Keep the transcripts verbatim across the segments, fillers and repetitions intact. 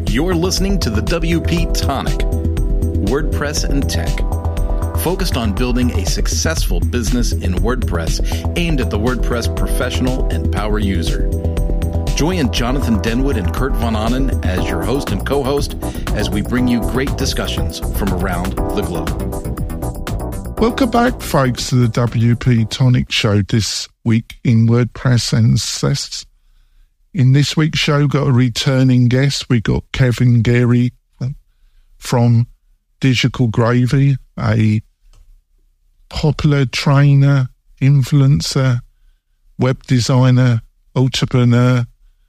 You're listening to the W P Tonic, WordPress and Tech, focused on building a successful business in WordPress aimed at the WordPress professional and power user. Join Jonathan Denwood and Kurt Von Ahnen as your host and co-host as we bring you great discussions from around the globe. Welcome back, folks, to the W P Tonic Show this week in WordPress and Success. In this week's show, got a returning guest. We got Kevin Geary from Digital Gravy, a popular trainer, influencer, web designer, entrepreneur,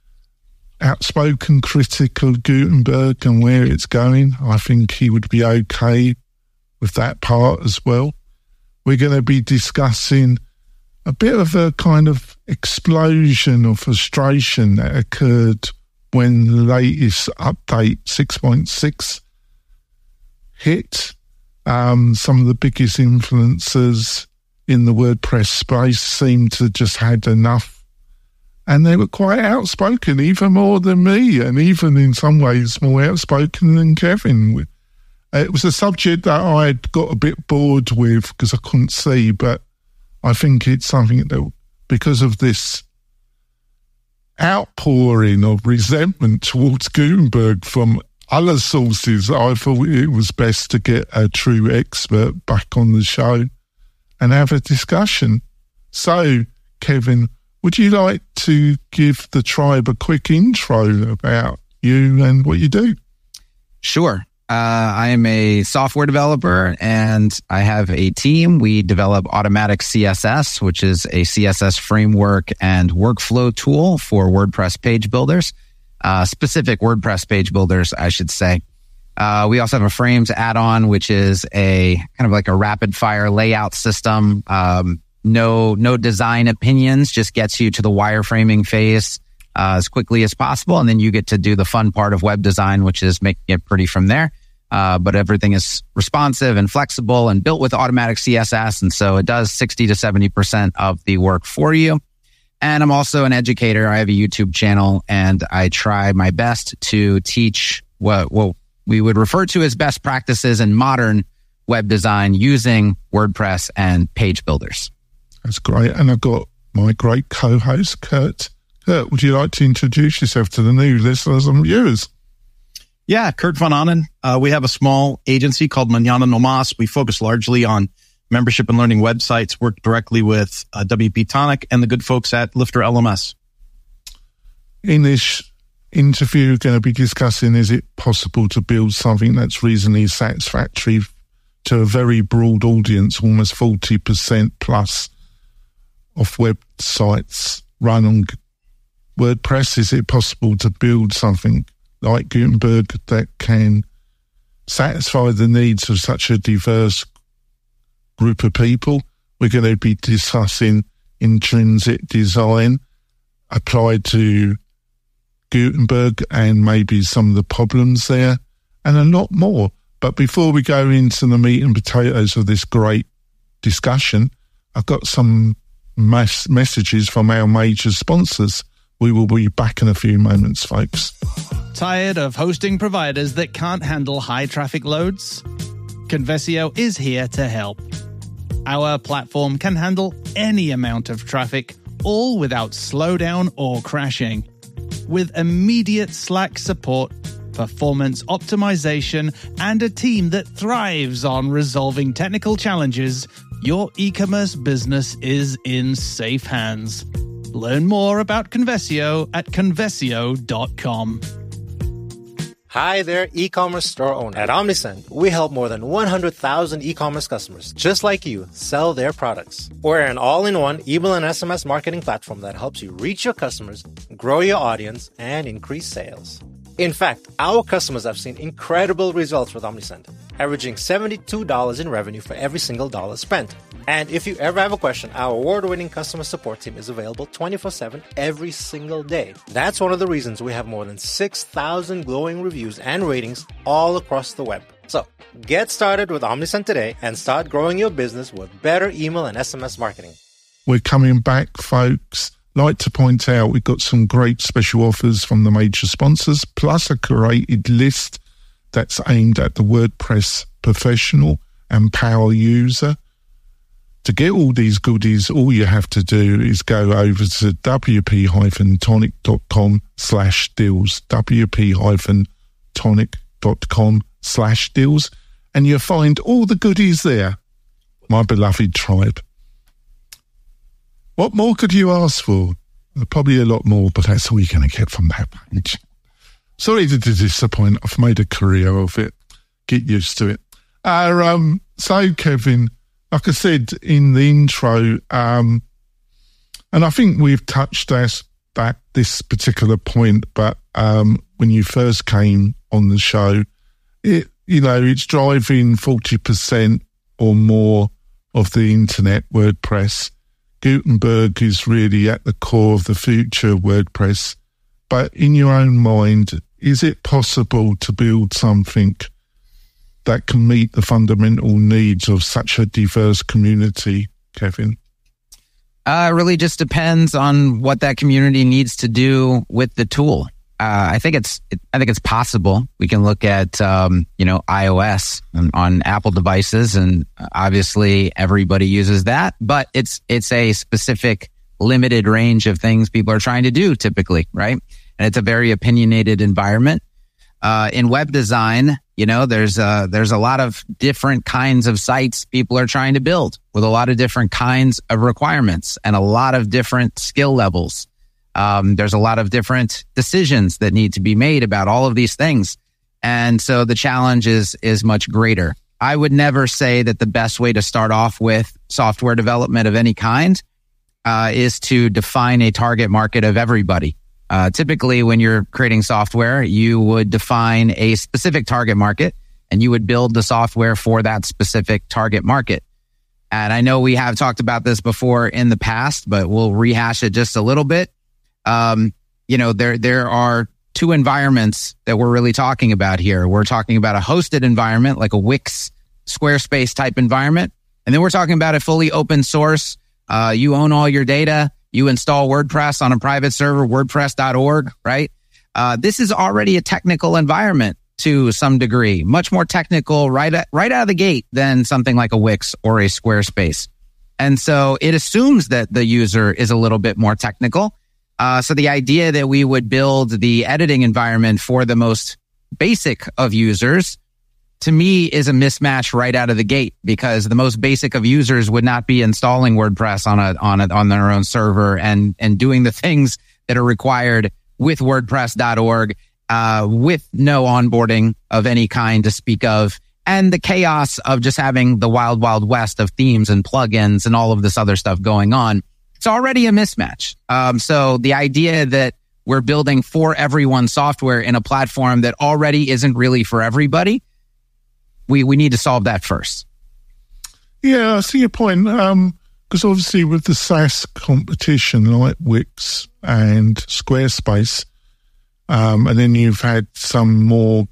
outspoken critic of Gutenberg and where it's going. I think he would be okay with that part as well. We're going to be discussing a bit of a kind of explosion of frustration that occurred when the latest update six point six hit. Um, some of the biggest influencers in the WordPress space seemed to just had enough, and they were quite outspoken, even more than me, and even in some ways more outspoken than Kevin. It was a subject that I'd got a bit bored with because I couldn't see, but I think it's something that, because of this outpouring of resentment towards Gutenberg from other sources, I thought it was best to get a true expert back on the show and have a discussion. So, Kevin, would you like to give the tribe a quick intro about you and what you do? Sure. Uh, I am a software developer and I have a team. We develop Automatic C S S, which is a C S S framework and workflow tool for WordPress page builders, uh, specific WordPress page builders, I should say. Uh, we also have a Frames add-on, which is a kind of like a rapid fire layout system. Um, no, no design opinions, just gets you to the wireframing phase uh, as quickly as possible. And then you get to do the fun part of web design, which is making it pretty from there. Uh, but everything is responsive and flexible and built with automatic C S S. And so it does sixty to seventy percent of the work for you. And I'm also an educator. I have a YouTube channel and I try my best to teach what, what we would refer to as best practices in modern web design using WordPress and page builders. That's great. And I've got my great co-host, Kurt. Kurt, would you like to introduce yourself to the new listeners and viewers? Yeah, Kurt Von Ahnen. Uh, we have a small agency called Mañana No Mas. We focus largely on membership and learning websites, work directly with uh, W P Tonic and the good folks at Lifter L M S. In this interview, we're going to be discussing, is it possible to build something that's reasonably satisfactory to a very broad audience, almost forty percent plus of websites run on WordPress? Is it possible to build something like Gutenberg that can satisfy the needs of such a diverse group of people? We're going to be discussing intrinsic design applied to Gutenberg and maybe some of the problems there and a lot more. But before we go into the meat and potatoes of this great discussion, I've got some mass messages from our major sponsors. We will be back in a few moments, folks. Tired of hosting providers that can't handle high traffic loads? Conversio is here to help. Our platform can handle any amount of traffic, all without slowdown or crashing. With immediate Slack support, performance optimization, and a team that thrives on resolving technical challenges, your e-commerce business is in safe hands. Learn more about Conversio at conversio dot com. Hi there, e-commerce store owner. At Omnisend, we help more than one hundred thousand e-commerce customers, just like you, sell their products. We're an all-in-one email and S M S marketing platform that helps you reach your customers, grow your audience, and increase sales. In fact, our customers have seen incredible results with Omnisend, averaging seventy-two dollars in revenue for every single dollar spent. And if you ever have a question, our award-winning customer support team is available twenty-four seven every single day. That's one of the reasons we have more than six thousand glowing reviews and ratings all across the web. So, get started with Omnisend today and start growing your business with better email and S M S marketing. We're coming back, folks. like to point out we've got some great special offers from the major sponsors, plus a curated list that's aimed at the WordPress professional and power user. To get all these goodies, all you have to do is go over to wp-tonic.com slash deals, wp-tonic.com slash deals, and you'll find all the goodies there, my beloved tribe. What more could you ask for? Probably a lot more, but that's all you're going to get from that page. Sorry to disappoint. I've made a career of it. Get used to it. Uh, um, so, Kevin, like I said in the intro, um, and I think we've touched us back this particular point, but um, when you first came on the show, it you know it's driving forty percent or more of the internet, WordPress. Gutenberg is really at the core of the future of WordPress. But in your own mind, is it possible to build something that can meet the fundamental needs of such a diverse community, Kevin? Uh, it really just depends on what that community needs to do with the tool. Uh, I think it's it, I think it's possible. We can look at um, you know iOS on, on Apple devices, and obviously everybody uses that. But it's it's a specific, limited range of things people are trying to do typically, right? And it's a very opinionated environment. Uh, in web design, you know, there's uh there's a lot of different kinds of sites people are trying to build with a lot of different kinds of requirements and a lot of different skill levels. Um, there's a lot of different decisions that need to be made about all of these things. And so the challenge is, is much greater. I would never say that the best way to start off with software development of any kind, uh, is to define a target market of everybody. Uh, typically when you're creating software, you would define a specific target market and you would build the software for that specific target market. And I know we have talked about this before in the past, but we'll rehash it just a little bit. Um, you know, there, there are two environments that we're really talking about here. We're talking about a hosted environment, like a Wix, Squarespace type environment. And then we're talking about a fully open source. Uh, you own all your data. You install WordPress on a private server, WordPress dot org, right? Uh, this is already a technical environment to some degree, much more technical right, at, right out of the gate than something like a Wix or a Squarespace. And so it assumes that the user is a little bit more technical. Uh, so the idea that we would build the editing environment for the most basic of users, to me, is a mismatch right out of the gate, because the most basic of users would not be installing WordPress on a on a, on their own server and and doing the things that are required with WordPress dot org, uh, with no onboarding of any kind to speak of, and the chaos of just having the wild, wild west of themes and plugins and all of this other stuff going on. It's already a mismatch. Um, so the idea that we're building for everyone software in a platform that already isn't really for everybody, we, we need to solve that first. Yeah, I see your point. Um, because obviously with the SaaS competition like Wix and Squarespace, um, and then you've had some more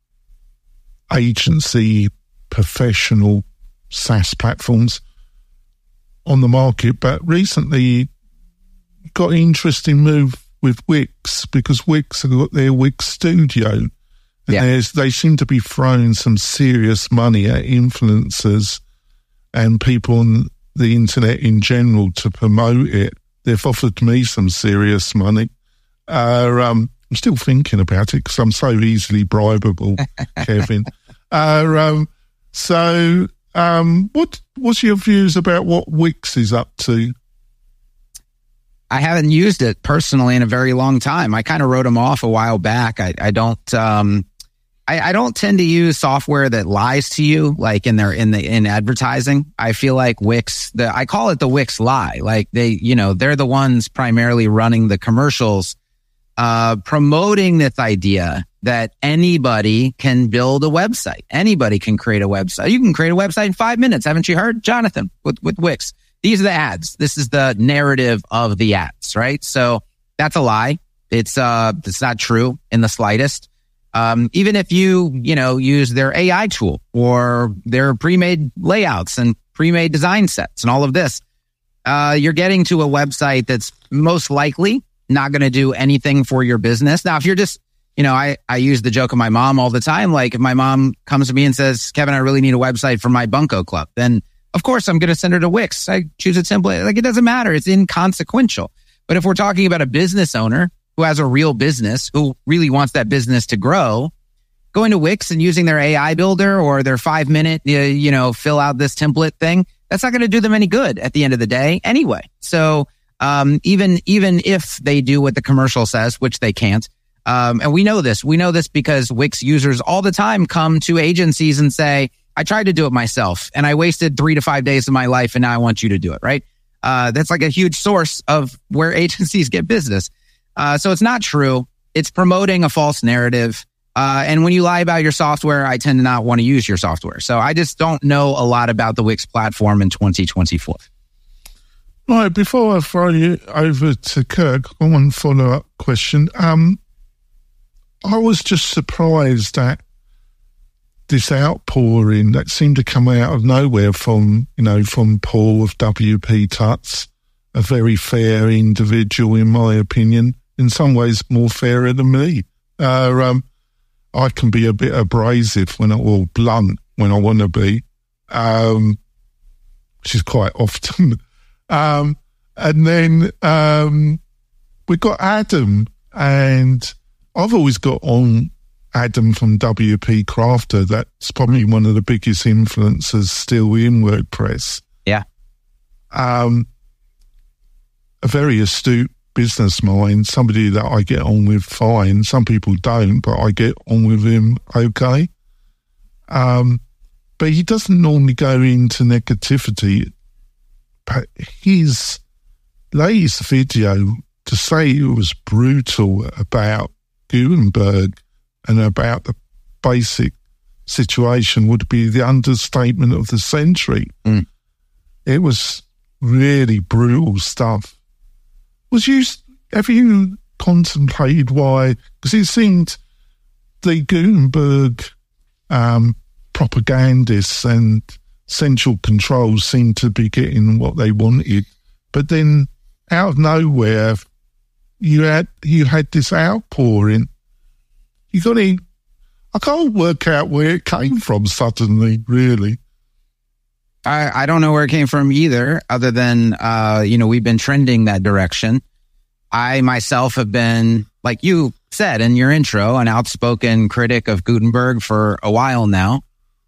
agency professional SaaS platforms on the market, but recently got an interesting move with Wix, because Wix have got their Wix Studio, and yeah. there's, they seem to be throwing some serious money at influencers and people on the internet in general to promote it. They've offered me some serious money. Uh, um, I'm still thinking about it because I'm so easily bribable, Kevin. Uh, um, so... Um, what what's your views about what Wix is up to? I haven't used it personally in a very long time. I kind of wrote them off a while back. I, I don't um, I, I don't tend to use software that lies to you, like in their in the in advertising. I feel like Wix, the I call it the Wix lie. Like they, you know, they're the ones primarily running the commercials, uh, promoting this idea that anybody can build a website. Anybody can create a website. You can create a website in five minutes. Haven't you heard, Jonathan, with, with Wix? These are the ads. This is the narrative of the ads, right? So that's a lie. It's, uh, it's not true in the slightest. Um, even if you, you know, use their A I tool or their pre-made layouts and pre-made design sets and all of this, uh, you're getting to a website that's most likely not going to do anything for your business. Now, if you're just, you know, I, I use the joke of my mom all the time. Like if my mom comes to me and says, Kevin, I really need a website for my Bunko Club, then of course I'm going to send her to Wix. I choose a template. Like it doesn't matter. It's inconsequential. But if we're talking about a business owner who has a real business, who really wants that business to grow, going to Wix and using their A I builder or their five minute, you know, fill out this template thing, that's not going to do them any good at the end of the day anyway. So, um, even, even if they do what the commercial says, which they can't, um, and we know this, we know this because Wix users all the time come to agencies and say, I tried to do it myself and I wasted three to five days of my life and now I want you to do it, right? Uh, that's like a huge source of where agencies get business. Uh, so it's not true. It's promoting a false narrative. Uh, and when you lie about your software, I tend to not want to use your software. So I just don't know a lot about the Wix platform in twenty twenty-four. Right, before I throw you over to Kirk, I want one follow-up question. Um, I was just surprised at this outpouring that seemed to come out of nowhere from, you know, from Paul of W P Tuts, a very fair individual, in my opinion, in some ways more fairer than me. Uh, um, I can be a bit abrasive when I, or blunt when I want to be, um, which is quite often. Um, and then um, we got Adam, and I've always got on Adam from W P Crafter. That's probably one of the biggest influencers still in WordPress. Yeah. Um, a very astute business mind, somebody that I get on with fine. Some people don't, but I get on with him okay. Um, but he doesn't normally go into negativity. But his latest video, to say it was brutal about Gutenberg and about the basic situation, would be the understatement of the century. Mm. It was really brutal stuff. Was you, have you contemplated why? Because it seemed the Gutenberg um, propagandists and central controls seemed to be getting what they wanted, but then out of nowhere, you had you had this outpouring. You got to, I can't work out where it came from suddenly. Really, I, I don't know where it came from either, other than, uh, you know, we've been trending that direction. I myself have been, like you said in your intro, an outspoken critic of Gutenberg for a while now,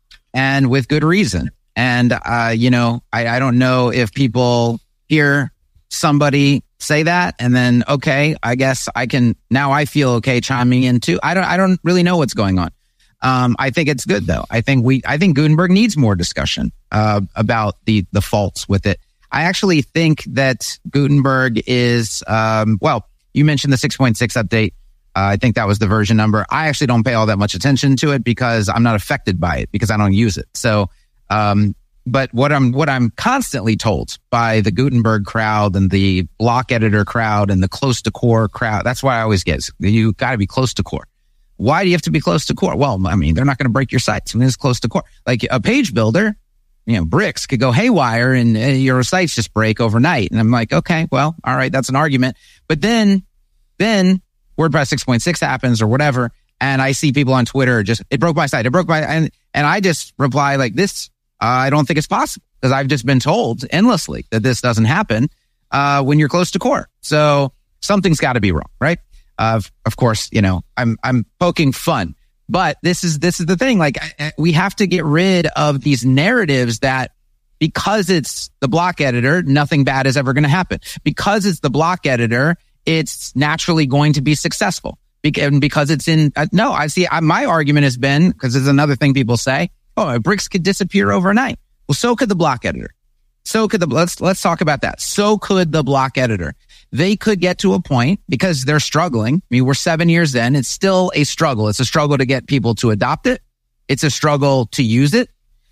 and with good reason. And, uh, you know, I, I don't know if people hear somebody say that and then, okay, I guess I can, now I feel okay chiming in too. I don't, I don't really know what's going on. Um, I think it's good though. I think we, I think Gutenberg needs more discussion, uh, about the, the faults with it. I actually think that Gutenberg is, um, well, you mentioned the six point six update. Uh, I think that was the version number. I actually don't pay all that much attention to it because I'm not affected by it because I don't use it. So, um, but what I'm, what I'm constantly told by the Gutenberg crowd and the block editor crowd and the close to core crowd, that's what I always get. You got to be close to core. Why do you have to be close to core? Well, I mean, they're not going to break your site. So it's close to core. Like a page builder, you know, bricks could go haywire and uh, your sites just break overnight. And I'm like, okay, well, all right, that's an argument. But then, then WordPress six point six happens or whatever. And I see people on Twitter just, it broke my site. It broke my, and, and I just reply like this. Uh, I don't think it's possible because I've just been told endlessly that this doesn't happen, uh, when you're close to core. So something's got to be wrong, right? Uh, of course, you know, I'm, I'm poking fun, but this is, this is the thing. Like I, we have to get rid of these narratives that because it's the block editor, nothing bad is ever going to happen. Because it's the block editor, it's naturally going to be successful. Be- because it's in, uh, no, I see, I, my argument has been, because it's another thing people say, oh, bricks could disappear overnight. Well, so could the block editor. So could the, let's, let's talk about that. So could the block editor. They could get to a point because they're struggling. I mean, we're seven years in. It's still a struggle. It's a struggle to get people to adopt it. It's a struggle to use it.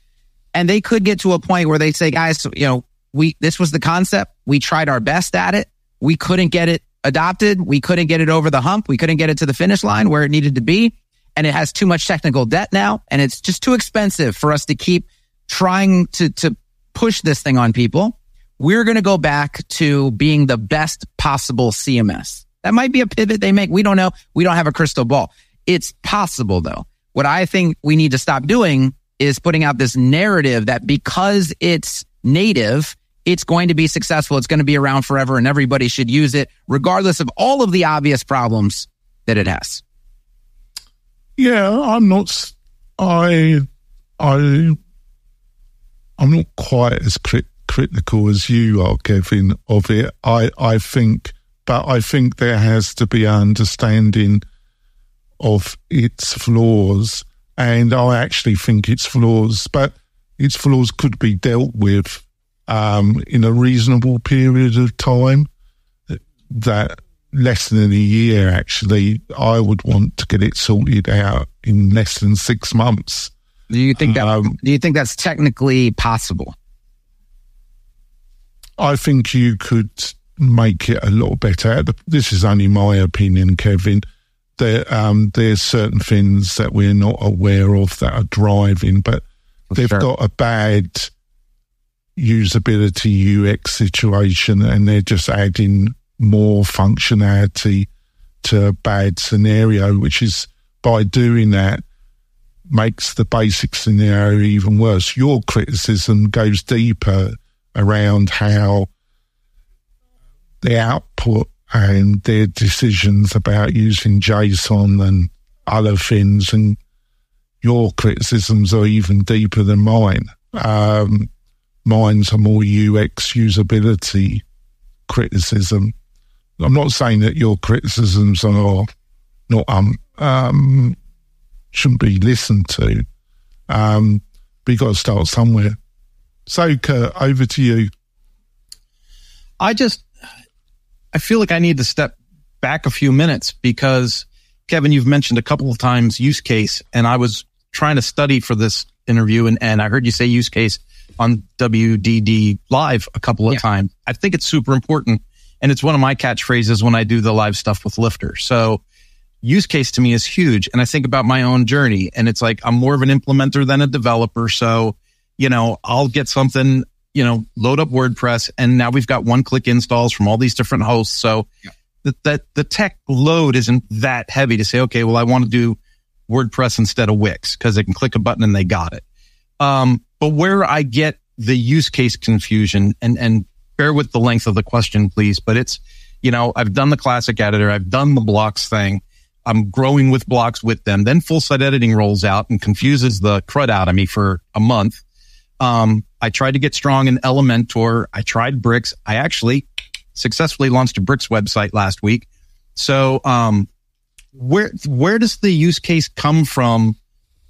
And they could get to a point where they say, guys, you know, we, this was the concept. We tried our best at it. We couldn't get it adopted. We couldn't get it over the hump. We couldn't get it to the finish line where it needed to be. And it has too much technical debt now. And it's just too expensive for us to keep trying to, to push this thing on people. we're going to go back to being the best possible C M S. That might be a pivot they make. We don't know. We don't have a crystal ball. It's possible, though. What I think we need to stop doing is putting out this narrative that because it's native, it's going to be successful. It's going to be around forever and everybody should use it, regardless of all of the obvious problems that it has. Yeah, I'm not, I, I, I'm not quite as crit- critical as you are, Kevin, of it. I, I think, but I think there has to be an understanding of its flaws. And I actually think its flaws, but its flaws could be dealt with um, in a reasonable period of time. That less than a year, actually, I would want to get it sorted out in less than six months. Do you think that? Um, do you think that's technically possible? I think you could make it a lot better. This is only my opinion, Kevin. There, um, there's certain things that we're not aware of that are driving, but For they've sure. got a bad usability U X situation, and they're just adding more functionality to a bad scenario, which is, by doing that, makes the basic scenario even worse. Your criticism goes deeper around how the output and their decisions about using JSON and other things, and your criticisms are even deeper than mine. Um, mine's a more U X usability criticism. I'm not saying that your criticisms are not um, um shouldn't be listened to, um, but you've got to start somewhere. So, Kurt, over to you. I just, I feel like I need to step back a few minutes because, Kevin, you've mentioned a couple of times use case, and I was trying to study for this interview, and, and I heard you say use case on W D D Live a couple of yeah. times. I think it's super important, and it's one of my catchphrases when I do the live stuff with Lifter. So use case to me is huge, and I think about my own journey, and it's like I'm more of an implementer than a developer. So, you know, I'll get something, you know, load up WordPress, and now we've got one-click installs from all these different hosts. So yeah. that, that the tech load isn't that heavy to say, okay, well, I want to do WordPress instead of Wix because they can click a button and they got it. Um, but where I get the use case confusion, and, and bear with the length of the question, please, but it's, you know, I've done the classic editor, I've done the blocks thing, I'm growing with blocks with them. Then full site editing rolls out and confuses the crud out of me for a month. Um, I tried to get strong in Elementor. I tried Bricks. I actually successfully launched a Bricks website last week. So, um, where, where does the use case come from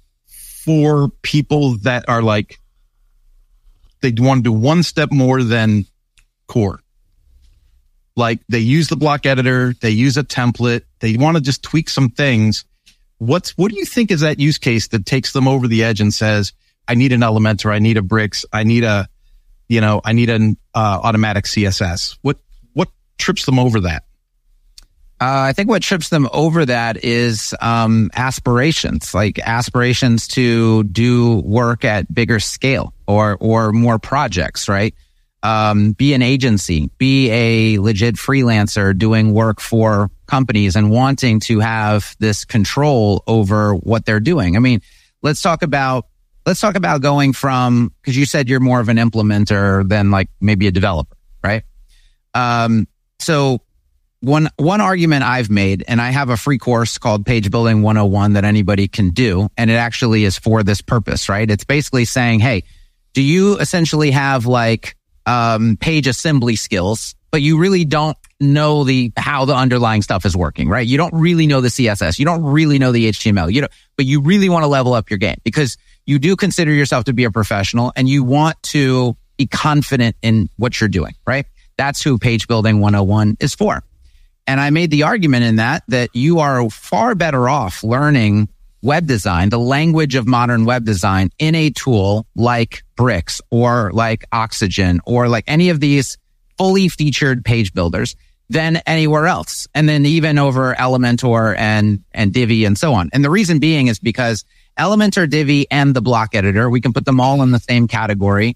for people that are like, they want to do one step more than core? Like they use the block editor, they use a template, they want to just tweak some things. What's, what do you think is that use case that takes them over the edge and says, I need an Elementor, I need a Bricks, I need a, you know, I need an uh, automatic C S S. What, what trips them over that? Uh, I think what trips them over that is um, aspirations, like aspirations to do work at bigger scale or or more projects, right? Um, be an agency, be a legit freelancer doing work for companies and wanting to have this control over what they're doing. I mean, let's talk about let's talk about going from, because you said you're more of an implementer than like maybe a developer, right? Um, so. One one argument I've made, and I have a free course called Page Building one oh one that anybody can do, and it actually is for this purpose, right? It's basically saying, hey, do you essentially have like um, page assembly skills, but you really don't know the how the underlying stuff is working, right? You don't really know the C S S, you don't really know the H T M L, you know, but you really want to level up your game because you do consider yourself to be a professional and you want to be confident in what you're doing, right? That's who Page Building one oh one is for. And I made the argument in that, that you are far better off learning web design, the language of modern web design, in a tool like Bricks or like Oxygen or like any of these fully featured page builders than anywhere else. And then even over Elementor and, and Divi and so on. And the reason being is because Elementor, Divi, and the block editor, we can put them all in the same category.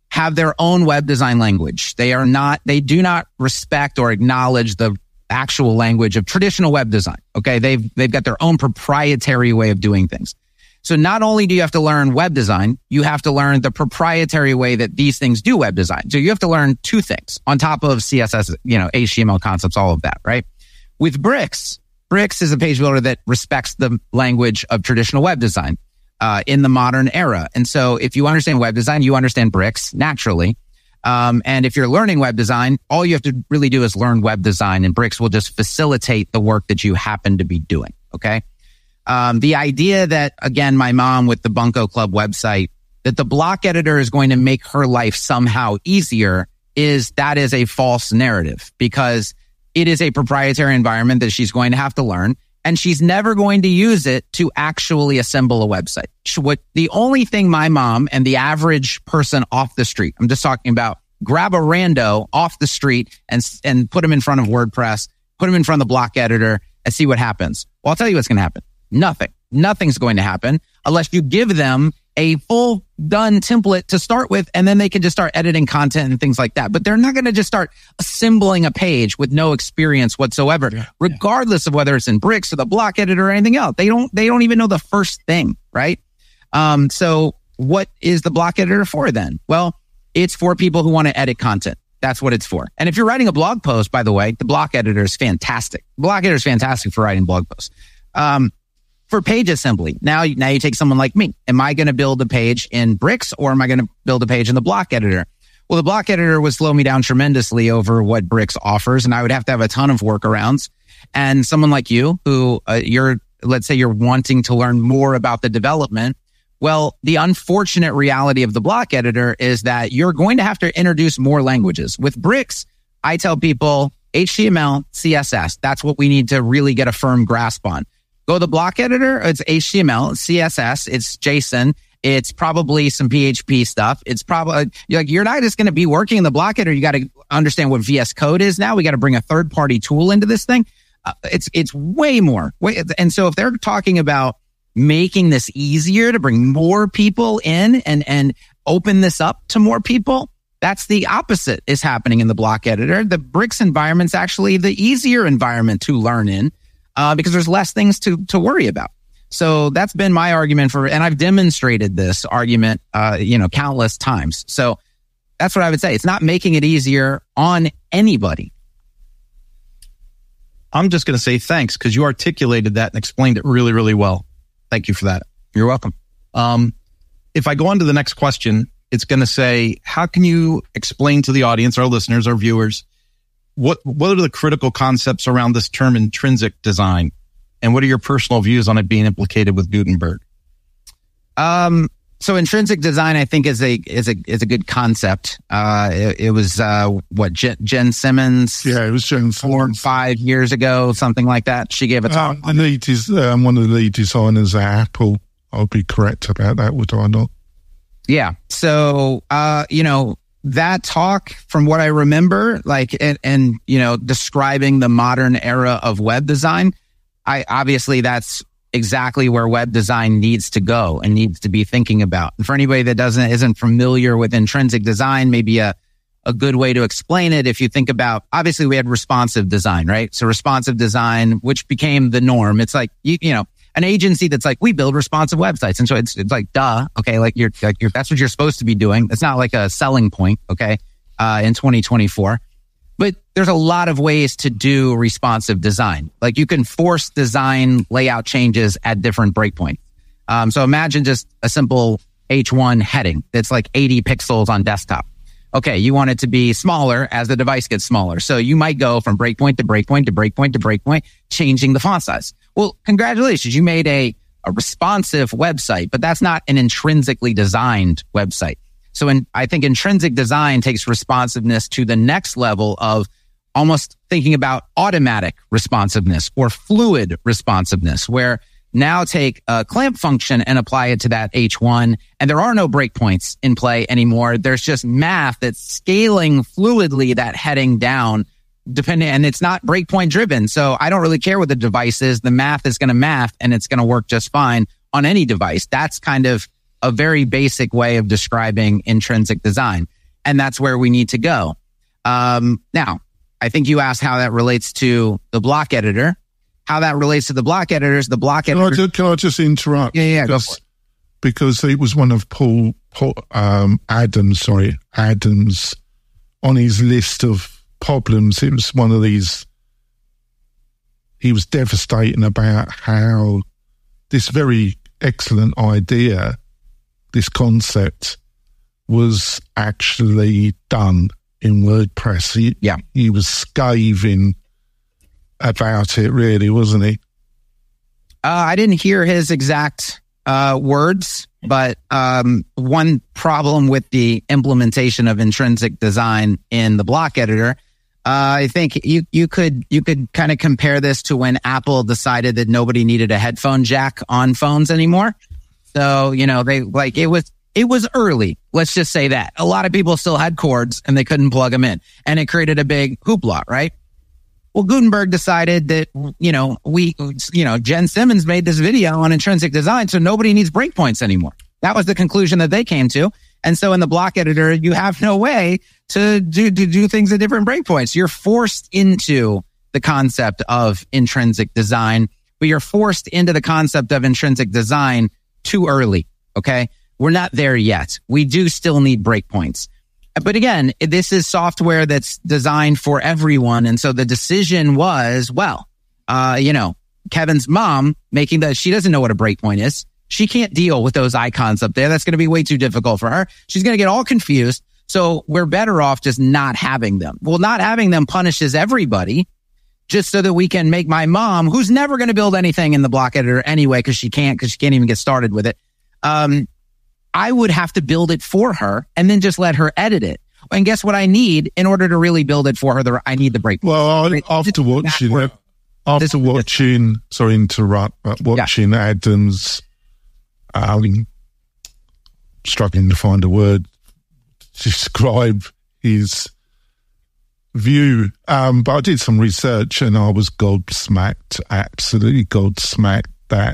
have their own web design language. They are not, they do not respect or acknowledge the actual language of traditional web design. Okay. They've, they've got their own proprietary way of doing things. So not only do you have to learn web design, you have to learn the proprietary way that these things do web design. So you have to learn two things on top of C S S, you know, H T M L concepts, all of that, right? With Bricks, Bricks is a page builder that respects the language of traditional web design uh, in the modern era. And so if you understand web design, you understand Bricks naturally. Um, and if you're learning web design, all you have to really do is learn web design, and Bricks will just facilitate the work that you happen to be doing. Okay. Um, the idea that, again, my mom with the Bunko Club website, that the block editor is going to make her life somehow easier, is that is a false narrative, because it is a proprietary environment that she's going to have to learn, and she's never going to use it to actually assemble a website. What the only thing my mom and the average person off the street, I'm just talking about, grab a rando off the street and and put him in front of WordPress, put him in front of the block editor, and see what happens. Well, I'll tell you what's going to happen. Nothing. Nothing's going to happen unless you give them a full done template to start with, and then they can just start editing content and things like that. But they're not going to just start assembling a page with no experience whatsoever, yeah, regardless yeah. of whether it's in Bricks or the block editor or anything else. They don't, they don't even know the first thing, right? Um, so what is the block editor for then? Well, it's for people who want to edit content. That's what it's for. And if you're writing a blog post, by the way, the block editor is fantastic. The block editor is fantastic for writing blog posts. Um, For page assembly, now, now you take someone like me. Am I going to build a page in Bricks, or am I going to build a page in the block editor? Well, the block editor would slow me down tremendously over what Bricks offers, and I would have to have a ton of workarounds. And someone like you, who uh, you're, let's say you're wanting to learn more about the development. Well, the unfortunate reality of the block editor is that you're going to have to introduce more languages. With Bricks, I tell people H T M L, C S S. That's what we need to really get a firm grasp on. Go to the block editor, it's H T M L, C S S, it's JSON, it's probably some P H P stuff. It's probably, like, you're not just going to be working in the block editor. You got to understand what V S Code is now. We got to bring a third party tool into this thing. Uh, it's, it's way more. And so if they're talking about making this easier to bring more people in and, and open this up to more people, that's the opposite is happening in the block editor. The Bricks environment's actually the easier environment to learn in. Uh, because there's less things to, to worry about. So that's been my argument for, and I've demonstrated this argument, uh, you know, countless times. So that's what I would say. It's not making it easier on anybody. I'm just going to say thanks, because you articulated that and explained it really, really well. Thank you for that. You're welcome. Um, if I go on to the next question, it's going to say, how can you explain to the audience, our listeners, our viewers, What what are the critical concepts around this term intrinsic design, and what are your personal views on it being implicated with Gutenberg? Um, so intrinsic design, I think, is a is a is a good concept. Uh, it, it was uh, what Jen, Jen Simmons, yeah, it was Jen four or five years ago, something like that. She gave a talk. Uh, the lead is um, one of the lead designers at Apple. I'll be correct about that, would I not? Yeah. So, uh, you know. That talk, from what I remember, like, and, and, you know, describing the modern era of web design, I obviously that's exactly where web design needs to go and needs to be thinking about. And for anybody that doesn't, isn't familiar with intrinsic design, maybe a, a good way to explain it, if you think about, obviously we had responsive design, right? So responsive design, which became the norm. It's like, you, you know, an agency that's like, we build responsive websites. And so it's, it's like, duh. Okay. Like you're, like you're, that's what you're supposed to be doing. It's not like a selling point. Okay. Uh, in twenty twenty-four, but there's a lot of ways to do responsive design. Like you can force design layout changes at different breakpoints. Um, so imagine just a simple H one heading that's like eighty pixels on desktop. Okay. You want it to be smaller as the device gets smaller. So you might go from breakpoint to breakpoint to breakpoint to breakpoint, changing the font size. Well, congratulations. You made a, a responsive website, but that's not an intrinsically designed website. So in, I think intrinsic design takes responsiveness to the next level of almost thinking about automatic responsiveness or fluid responsiveness, where now take a clamp function and apply it to that H one. And there are no breakpoints in play anymore. There's just math that's scaling fluidly that heading down. Depending, and it's not breakpoint driven. So I don't really care what the device is. The math is going to math and it's going to work just fine on any device. That's kind of a very basic way of describing intrinsic design. And that's where we need to go. Um, now, I think you asked how that relates to the block editor. How that relates to the block editors, the block can editor. I, can I just interrupt? Yeah, yeah, because, go for it. Because it was one of Paul, Paul um, Adams, sorry, Adams, on his list of problems. It was one of these, he was devastating about how this very excellent idea, this concept, was actually done in WordPress. He, yeah. he was scathing about it, really, wasn't he? Uh, I didn't hear his exact uh, words, but um, one problem with the implementation of intrinsic design in the block editor, uh, I think you you could you could kind of compare this to when Apple decided that nobody needed a headphone jack on phones anymore. So, you know, they like it was it was early. Let's just say that a lot of people still had cords and they couldn't plug them in, and it created a big hoopla, right? Well, Gutenberg decided that, you know, we, you know, Jen Simmons made this video on intrinsic design, so nobody needs breakpoints anymore. That was the conclusion that they came to. And so in the block editor, you have no way to do, to do things at different breakpoints. You're forced into the concept of intrinsic design, but you're forced into the concept of intrinsic design too early. Okay. We're not there yet. We do still need breakpoints. But again, this is software that's designed for everyone. And so the decision was, well, uh, you know, Kevin's mom making that, she doesn't know what a breakpoint is. She can't deal with those icons up there. That's going to be way too difficult for her. She's going to get all confused. So we're better off just not having them. Well, not having them punishes everybody just so that we can make my mom, who's never going to build anything in the block editor anyway, because she can't, because she can't even get started with it. Um, I would have to build it for her and then just let her edit it. And guess what I need in order to really build it for her? The, I need the break. Well, I, after watching it, after this, watching, sorry, interrupt, but watching yeah. Adams, um, struggling to find a word to describe his view. Um, but I did some research and I was gobsmacked, absolutely gobsmacked that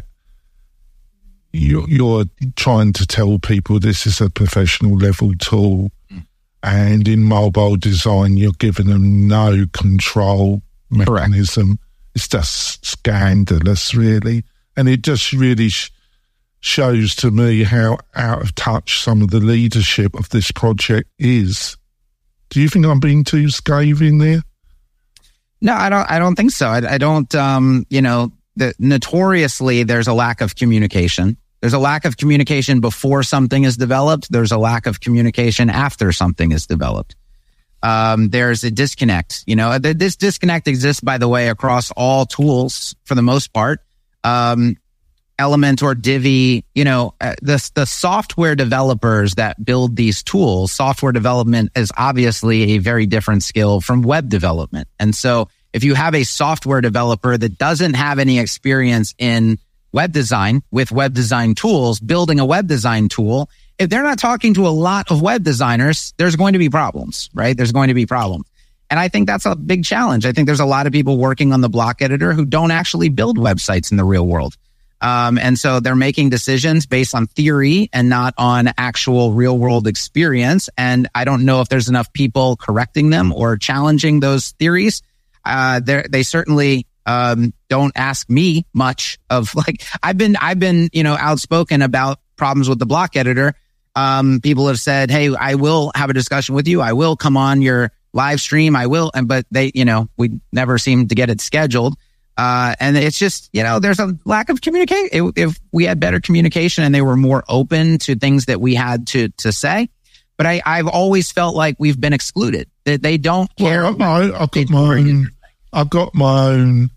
You're, you're trying to tell people this is a professional level tool, mm. and in mobile design, you're giving them no control mechanism. Correct. It's just scandalous, really. And it just really sh- shows to me how out of touch some of the leadership of this project is. Do you think I'm being too scathing there? No, I don't, I don't think so. I, I don't, um, you know, the, notoriously, there's a lack of communication. There's a lack of communication before something is developed. There's a lack of communication after something is developed. Um, there's a disconnect. You know, th- this disconnect exists, by the way, across all tools for the most part. Um, Element or Divi, you know, uh, the, the software developers that build these tools, software development is obviously a very different skill from web development. And so if you have a software developer that doesn't have any experience in web design with web design tools, building a web design tool, if they're not talking to a lot of web designers, there's going to be problems, right? There's going to be problems. And I think that's a big challenge. I think there's a lot of people working on the block editor who don't actually build websites in the real world. Um, and so they're making decisions based on theory and not on actual real world experience. And I don't know if there's enough people correcting them or challenging those theories. Uh, they certainly um, don't ask me much of like, I've been, I've been, you know, outspoken about problems with the block editor. Um, people have said, hey, I will have a discussion with you. I will come on your live stream. I will. And, but they, you know, we never seem to get it scheduled. Uh, and it's just, you know, there's a lack of communication. If, if we had better communication and they were more open to things that we had to, to say, but I, I've always felt like we've been excluded, that they don't care. Well, I, I've got my own, I've got my own,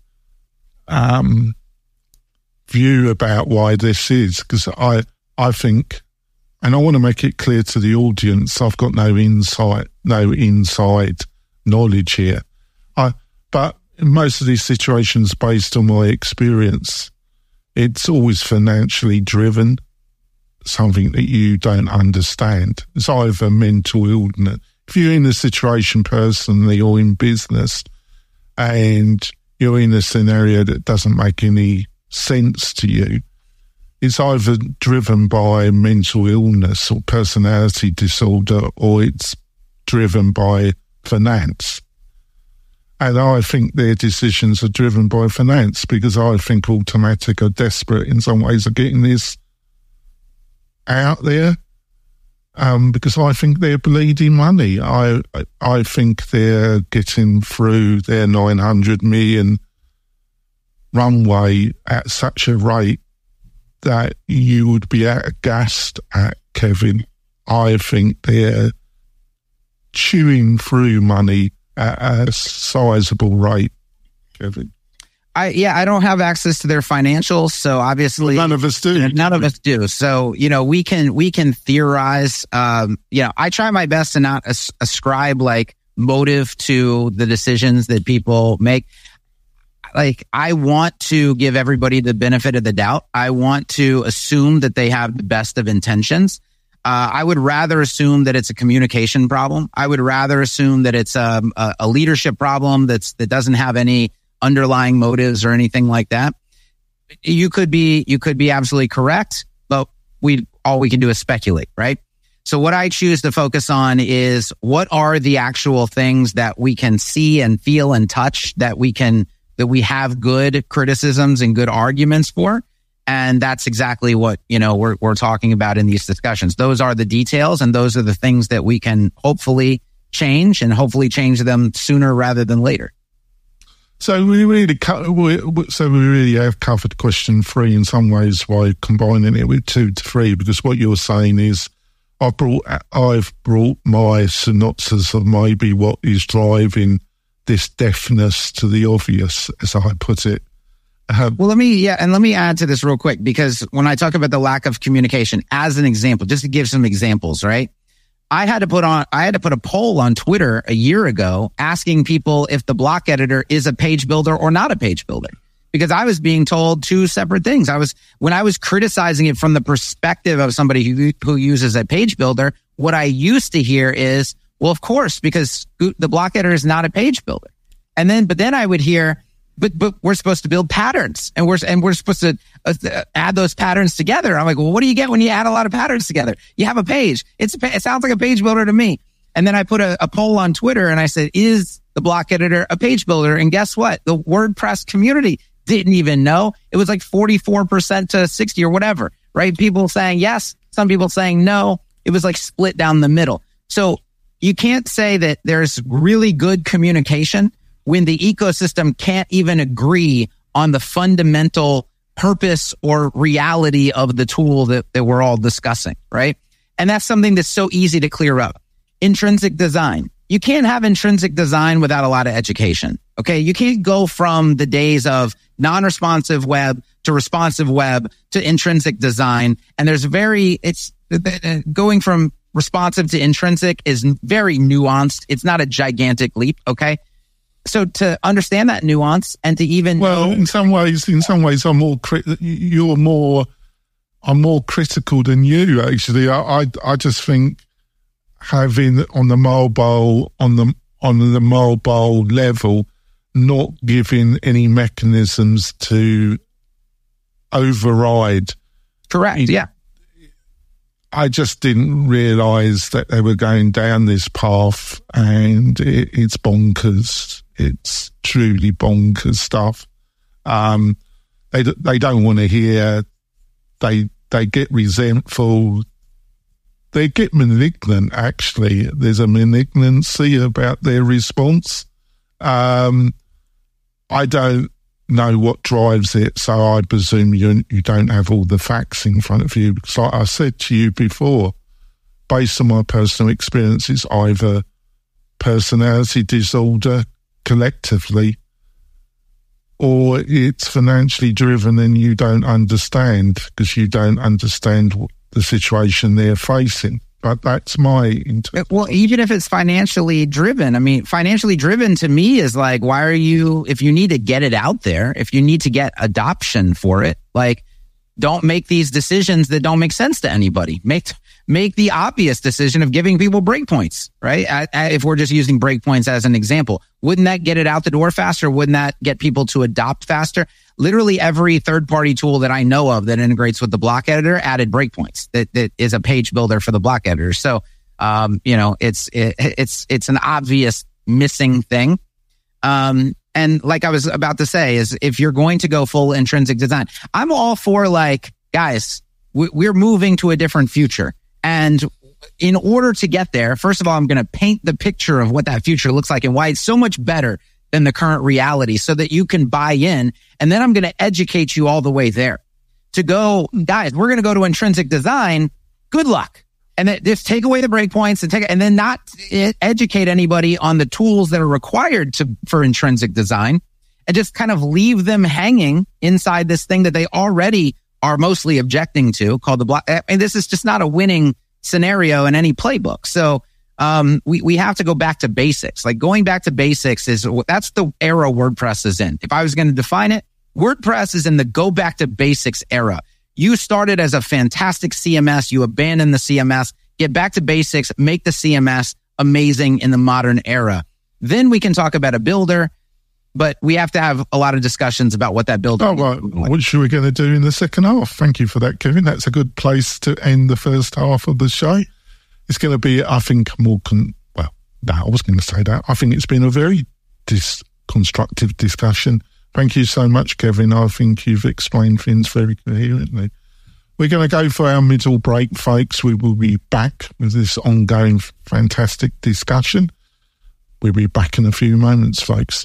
um, view about why this is, because I, I think, and I want to make it clear to the audience, I've got no insight, no inside knowledge here. I, but in most of these situations, based on my experience, it's always financially driven, something that you don't understand. It's either mental illness. If you're in a situation personally or in business and you're in a scenario that doesn't make any sense to you, it's either driven by mental illness or personality disorder, or it's driven by finance. And I think their decisions are driven by finance, because I think Automattic are desperate in some ways of getting this out there, um, because I think they're bleeding money. I I think they're getting through their nine hundred million runway at such a rate that you would be aghast at, Kevin. I think they're chewing through money at a sizable rate, Kevin. I yeah, I don't have access to their financials, so obviously well, none of us do. None of us do. So you know, we can we can theorize. Um, you know, I try my best to not as- ascribe like motive to the decisions that people make. Like, I want to give everybody the benefit of the doubt. I want to assume that they have the best of intentions. Uh, I would rather assume that it's a communication problem. I would rather assume that it's a, a, a leadership problem that's that doesn't have any underlying motives or anything like that. You could be you could be absolutely correct, but we all we can do is speculate, right? So what I choose to focus on is what are the actual things that we can see and feel and touch that we can that we have good criticisms and good arguments for. And that's exactly what, you know, we're we're talking about in these discussions. Those are the details, and those are the things that we can hopefully change, and hopefully change them sooner rather than later. So we really, co- we, so we really have covered question three in some ways by combining it with two to three, because what you're saying is, I brought, I've brought my synopsis of maybe what is driving this deafness to the obvious, as I put it. Um, well, let me, yeah, and let me add to this real quick, because when I talk about the lack of communication, as an example, just to give some examples, right? I had to put on, I had to put a poll on Twitter a year ago asking people if the block editor is a page builder or not a page builder, because I was being told two separate things. I was, when I was criticizing it from the perspective of somebody who, who uses a page builder, what I used to hear is, well, of course, because the block editor is not a page builder. And then, but then I would hear, But but we're supposed to build patterns, and we're and we're supposed to uh, add those patterns together. I'm like, well, what do you get when you add a lot of patterns together? You have a page. It's a, it sounds like a page builder to me. And then I put a, a poll on Twitter, and I said, is the block editor a page builder? And guess what? The WordPress community didn't even know. It was like forty-four percent to sixty or whatever, right? People saying yes, some people saying no. It was like split down the middle. So you can't say that there's really good communication when the ecosystem can't even agree on the fundamental purpose or reality of the tool that, that we're all discussing, right? And that's something that's so easy to clear up. Intrinsic design. You can't have intrinsic design without a lot of education, okay? You can't go from the days of non-responsive web to responsive web to intrinsic design. And there's very, it's going from responsive to intrinsic is very nuanced. It's not a gigantic leap, okay? So to understand that nuance and to even well, in some ways, in some ways, I'm more crit- you're more, I'm more critical than you. Actually, I, I, I just think having on the mobile on the on the mobile level, not giving any mechanisms to override. Correct. It, yeah. I just didn't realise that they were going down this path, and it, it's bonkers. It's truly bonkers stuff. Um, they they don't want to hear. They they get resentful. They get malignant. Actually, there's a malignancy about their response. Um, I don't know what drives it, so I presume you you don't have all the facts in front of you. Because, like I said to you before, based on my personal experiences, either personality disorder collectively, or it's financially driven and you don't understand because you don't understand the situation they're facing. But that's my interpretation. Well, even if it's financially driven, I mean, financially driven to me is like, why are you, if you need to get it out there, if you need to get adoption for it, like, don't make these decisions that don't make sense to anybody. Make make the obvious decision of giving people breakpoints, right? I, I, if we're just using breakpoints as an example, wouldn't that get it out the door faster? Wouldn't that get people to adopt faster? Literally every third-party tool that I know of that integrates with the block editor added breakpoints that, that is a page builder for the block editor. So Um, you know, it's, it, it's, it's an obvious missing thing. Um, and like I was about to say is if you're going to go full intrinsic design, I'm all for like, guys, we, we're moving to a different future. And in order to get there, first of all, I'm going to paint the picture of what that future looks like and why it's so much better than the current reality so that you can buy in. And then I'm going to educate you all the way there to go, guys, we're going to go to intrinsic design. Good luck. And then just take away the breakpoints and take, and then not educate anybody on the tools that are required to, for intrinsic design and just kind of leave them hanging inside this thing that they already are mostly objecting to called the block. And this is just not a winning scenario in any playbook. So, um, we, we have to go back to basics. Like going back to basics is, that's the era WordPress is in. If I was going to define it, WordPress is in the go back to basics era. You started as a fantastic C M S. You abandon the C M S, get back to basics, make the C M S amazing in the modern era. Then we can talk about a builder, but we have to have a lot of discussions about what that builder Oh, right. What should we going to do in the second half? Thank you for that, Kevin. That's a good place to end the first half of the show. It's going to be, I think, more, con- well, no, I was going to say that. I think it's been a very dis- constructive discussion. Thank you so much, Kevin. I think you've explained things very coherently. We're going to go for our middle break, folks. We will be back with this ongoing fantastic discussion. We'll be back in a few moments, folks.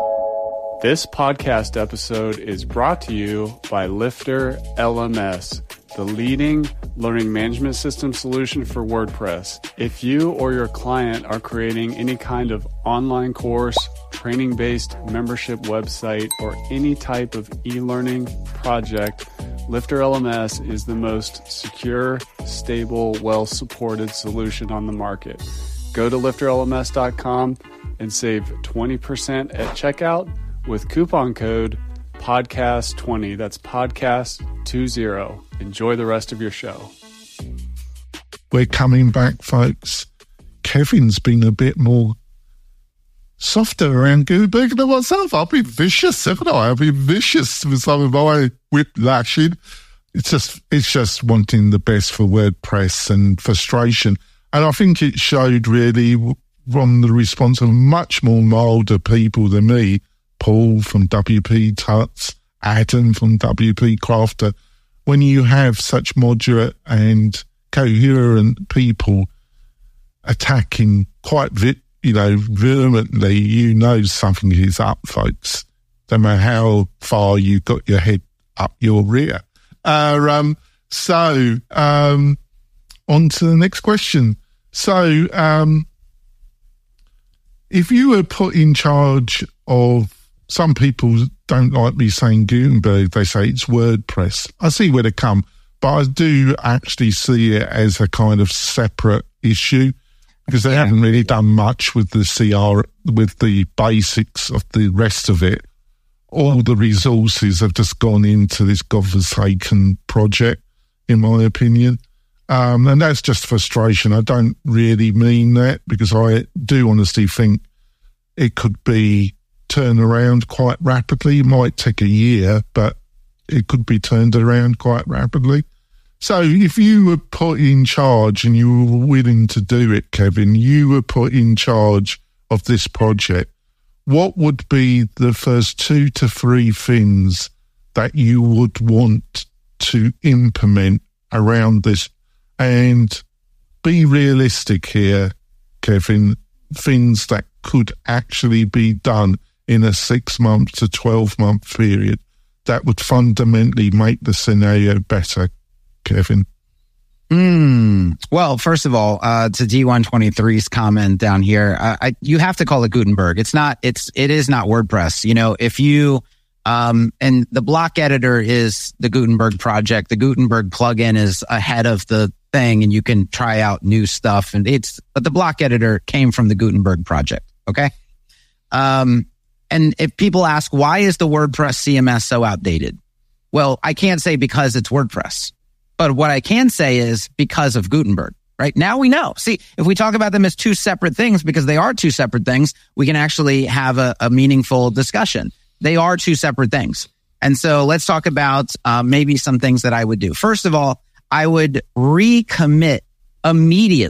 This podcast episode is brought to you by Lifter L M S, the leading learning management system solution for WordPress. If you or your client are creating any kind of online course, training-based membership website, or any type of e-learning project, Lifter L M S is the most secure, stable, well-supported solution on the market. Go to lifter L M S dot com and save twenty percent at checkout with coupon code podcast twenty. That's podcast twenty. Enjoy the rest of your show. We're coming back, folks. Kevin's been a bit more softer around Gutenberg than myself. I've been vicious, haven't I? I've been vicious with some of my whiplashing. It's just, it's just wanting the best for WordPress and frustration. And I think it showed really from the response of much more milder people than me. Paul from W P Tuts, Adam from W P Crafter. When you have such moderate and coherent people attacking quite, vi- you know, vehemently, you know something is up, folks. No matter how far you got your head up your rear. Uh, um, so, um, on to the next question. So, um, if you were put in charge of, some people don't like me saying Gutenberg, they say it's WordPress. I see where they come, but I do actually see it as a kind of separate issue because they haven't really done much with the C R, with the basics of the rest of it. All the resources have just gone into this godforsaken project, in my opinion. Um, and that's just frustration. I don't really mean that because I do honestly think it could be turned around quite rapidly. It might take a year, but it could be turned around quite rapidly. So if you were put in charge and you were willing to do it, Kevin, you were put in charge of this project, what would be the first two to three things that you would want to implement around this? And be realistic here, Kevin, things that could actually be done in a six-month to twelve-month period that would fundamentally make the scenario better, Kevin? Mm. Well, first of all, uh, to D one twenty-three's comment down here, uh, I, you have to call it Gutenberg. It's not, it's, it is not WordPress. You know, if you, um, and the block editor is the Gutenberg project. The Gutenberg plugin is ahead of the thing and you can try out new stuff and it's, but the block editor came from the Gutenberg project. Okay. Um, and if people ask, why is the WordPress C M S so outdated? Well, I can't say because it's WordPress. But what I can say is because of Gutenberg, right? Now we know. See, if we talk about them as two separate things, because they are two separate things, we can actually have a, a meaningful discussion. They are two separate things. And so let's talk about uh, maybe some things that I would do. First of all, I would recommit immediately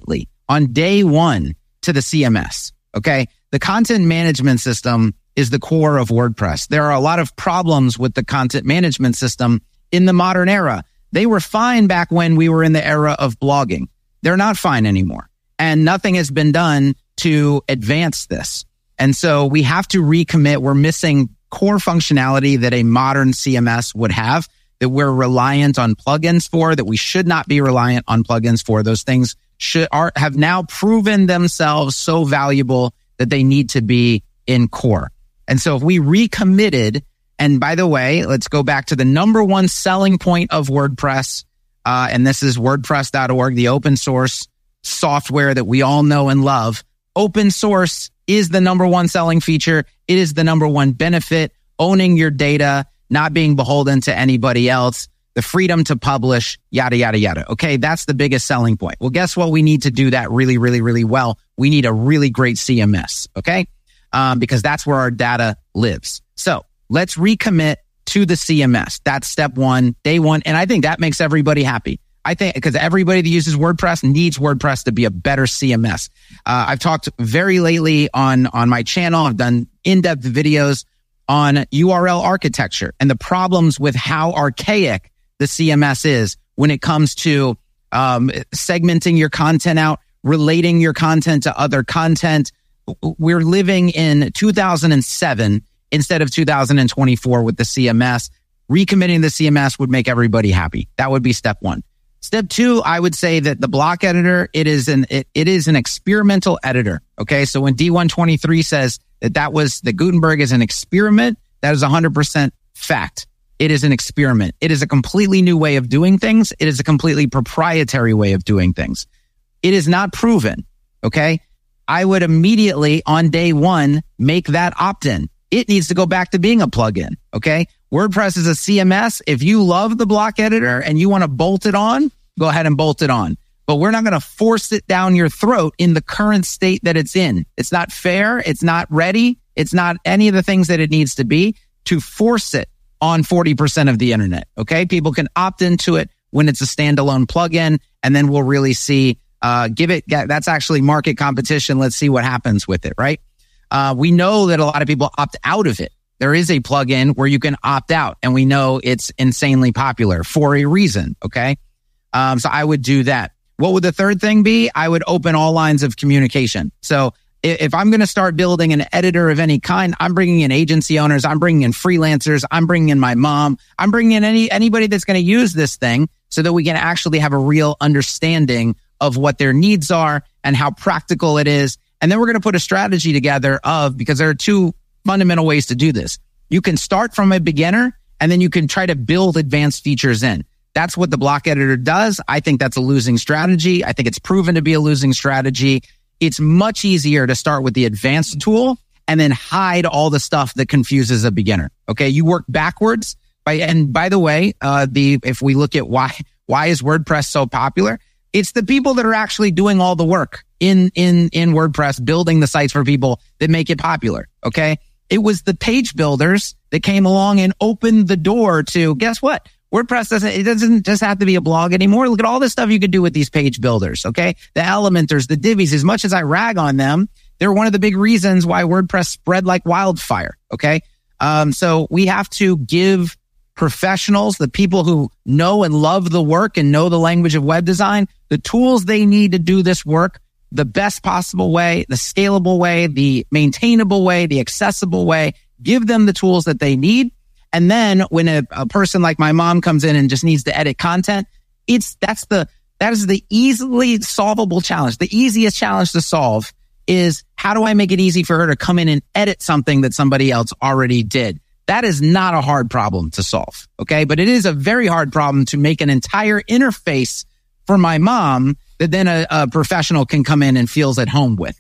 on day one to the C M S. Okay. The content management system is the core of WordPress. There are a lot of problems with the content management system in the modern era. They were fine back when we were in the era of blogging. They're not fine anymore. And nothing has been done to advance this. And so we have to recommit. We're missing core functionality that a modern C M S would have, that we're reliant on plugins for, that we should not be reliant on plugins for. Those things should are have now proven themselves so valuable that they need to be in core. And so if we recommitted, and by the way, let's go back to the number one selling point of WordPress, uh, and this is WordPress dot org, the open source software that we all know and love. Open source is the number one selling feature. It is the number one benefit. Owning your data, not being beholden to anybody else, the freedom to publish, yada, yada, yada. Okay, that's the biggest selling point. Well, guess what? We need to do that really, really, really well. We need a really great C M S, okay? Um, because that's where our data lives. So let's recommit to the C M S. That's step one, day one. And I think that makes everybody happy. I think because everybody that uses WordPress needs WordPress to be a better C M S. Uh, I've talked very lately on, on my channel. I've done in-depth videos on U R L architecture and the problems with how archaic the C M S is when it comes to um, segmenting your content out, relating your content to other content. We're living in two thousand seven instead of two thousand twenty-four with the C M S. Recommitting the C M S would make everybody happy. That would be step one. Step two, I would say that the block editor, it is an it, it is an experimental editor. Okay, so when D one twenty-three says that that was that Gutenberg is an experiment, that is one hundred percent fact. It is an experiment. It is a completely new way of doing things. It is a completely proprietary way of doing things. It is not proven. Okay, I would immediately on day one make that opt-in. It needs to go back to being a plugin. Okay. WordPress is a C M S. If you love the block editor and you want to bolt it on, go ahead and bolt it on. But we're not going to force it down your throat in the current state that it's in. It's not fair. It's not ready. It's not any of the things that it needs to be to force it on forty percent of the internet. Okay. People can opt into it when it's a standalone plugin, and then we'll really see, uh, give it, that's actually market competition. Let's see what happens with it. Right. Uh, we know that a lot of people opt out of it. There is a plugin where you can opt out, and we know it's insanely popular for a reason. Okay. Um, so I would do that. What would the third thing be? I would open all lines of communication. So if, if I'm going to start building an editor of any kind, I'm bringing in agency owners. I'm bringing in freelancers. I'm bringing in my mom. I'm bringing in any, anybody that's going to use this thing so that we can actually have a real understanding of what their needs are and how practical it is. And then we're going to put a strategy together of, because there are two fundamental ways to do this. You can start from a beginner, and then you can try to build advanced features in. That's what the block editor does. I think that's a losing strategy. I think it's proven to be a losing strategy. It's much easier to start with the advanced tool and then hide all the stuff that confuses a beginner. Okay. You work backwards by, and by the way, uh, the, if we look at why, why is WordPress so popular? It's the people that are actually doing all the work in, in, in WordPress, building the sites for people that make it popular. Okay. It was the page builders that came along and opened the door to, guess what? WordPress doesn't, it doesn't just have to be a blog anymore. Look at all the stuff you could do with these page builders. Okay. The Elementors, the Divies, as much as I rag on them, they're one of the big reasons why WordPress spread like wildfire. Okay. Um, so we have to give professionals, the people who know and love the work and know the language of web design, the tools they need to do this work the best possible way, the scalable way, the maintainable way, the accessible way. Give them the tools that they need. And then when a, a person like my mom comes in and just needs to edit content, it's, that's the, that is the easily solvable challenge. The easiest challenge to solve is, how do I make it easy for her to come in and edit something that somebody else already did? That is not a hard problem to solve. Okay. But it is a very hard problem to make an entire interface for my mom that then a, a professional can come in and feels at home with.